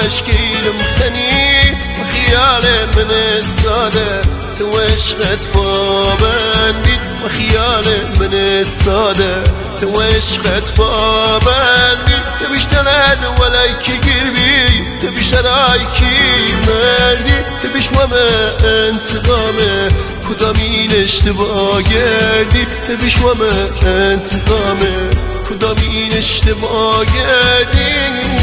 اشكيل مخني وخيال من السادة تو عشقت بابندي وخيال من السادة تو عشقت بابندي تبيش دلد ولايكي قربي تبيش رايكي مردي تبيش وما انتقامه کدامین اشتباه کردی تبیش و من انتقامه کدامین اشتباه کردی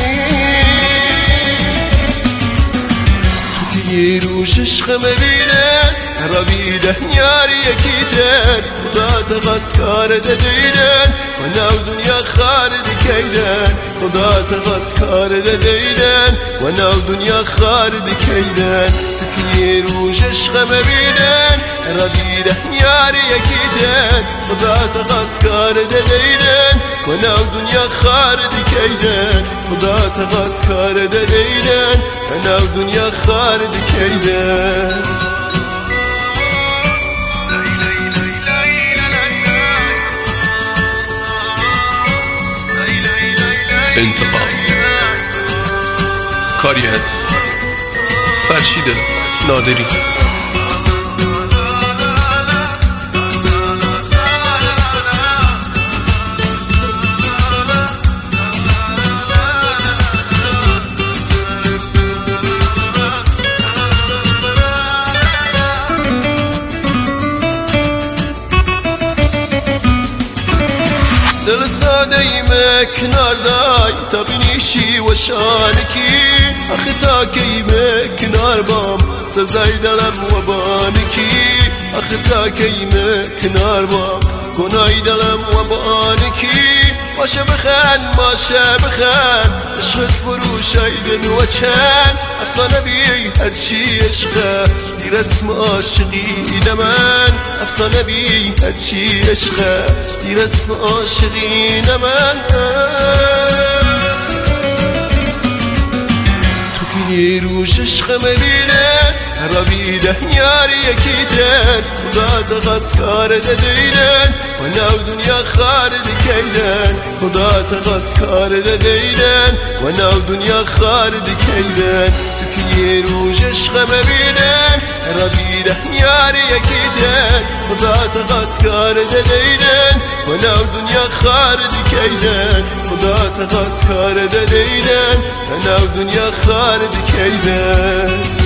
تو که یه روش عشق مبینن رابیده یاری یکی در خدا تقص کارده دیدن و نو دنیا خارده کیدن خدا تقص کارده دیدن و نو دنیا خارده کیدن یه روش عشق مبینن رابیده یاری یکی در خدا تقص کارده دیدن و نو دنیا خارده کیدن خدا تقص کارده دیدن و نو دنیا خارده کیدن انتقام کاری از فرشید نادری. دل سادهی مکناردای تا بینیشی و شانکی آخه تا کی مکنار بام سزای دلم و بانکی آخه تا کی مکنار بام گنای دلم و بانکی باشه بخن باشه بخن عشقت فروش ایدن و چند افسانه بی هرچی عشقه دیر اسم عاشقی من افسانه بی هرچی عشقه دیر اسم عاشقی من تو که یه روش عشق مبینه رابیده یاری یکی در خدا تقص کارده دیدن و نو دنیا خارده کیدن خدا تقص کارده دیدن و نو دنیا خارده کیدن تو که یه روش عشق مبینن رابیده یاری یکی در خدا تقص کارده دیدن و نو دنیا خارده کیدن خدا تقص کارده دیدن و نو دنیا خارده کیدن